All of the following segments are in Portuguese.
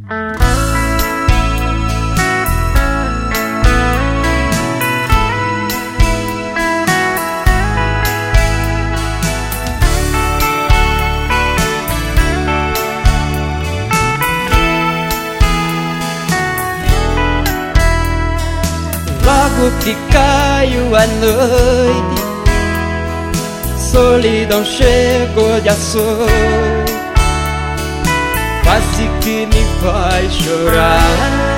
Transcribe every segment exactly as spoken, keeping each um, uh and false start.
Logo que caiu a noite, solidão chegou de açoite, quase que me faz chorar.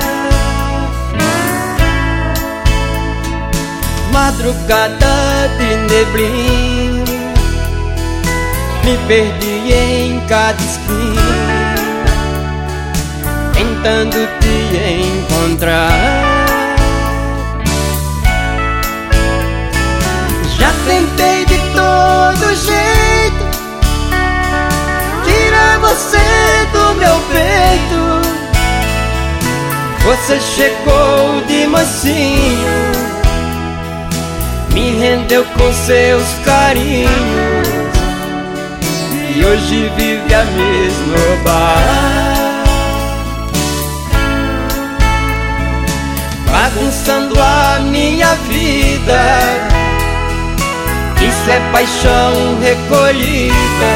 Madrugada de neblina, me perdi em cada esquina, tentando te encontrar. Já tentei de todo jeito tirar você do meu peito. Você chegou de mansinho, me rendeu com seus carinhos, e hoje vive a me esnobar, bagunçando a minha vida. Isso é paixão recolhida,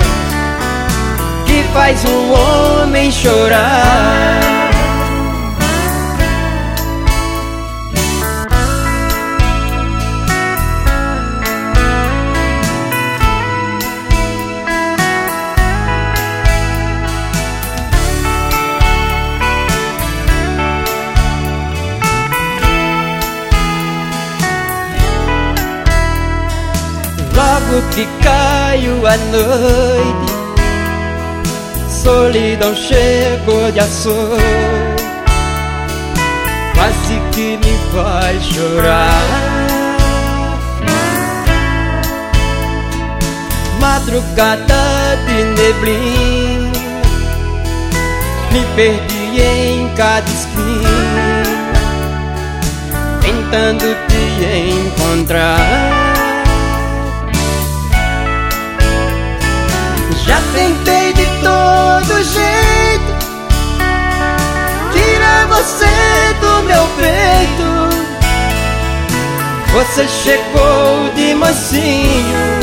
que faz um homem chorar. Logo que caiu a noite, solidão chegou de açoite, quase que me faz chorar. Madrugada de neblina, me perdi em cada esquina, tentando te encontrar. Já tentei de todo jeito tirar você do meu peito. Você chegou de mansinho,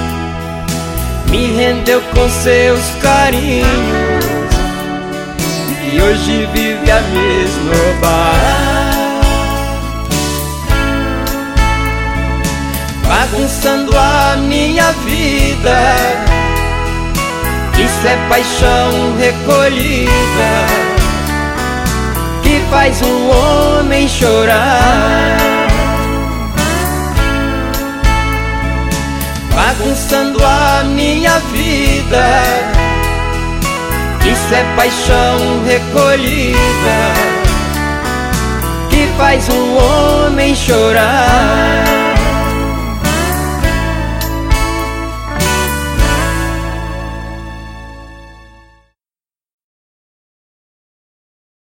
me rendeu com seus carinhos, e hoje vive a me esnobar, bagunçando a minha vida. Isso é paixão recolhida, que faz um homem chorar, bagunçando a minha vida. Isso é paixão recolhida, que faz um homem chorar.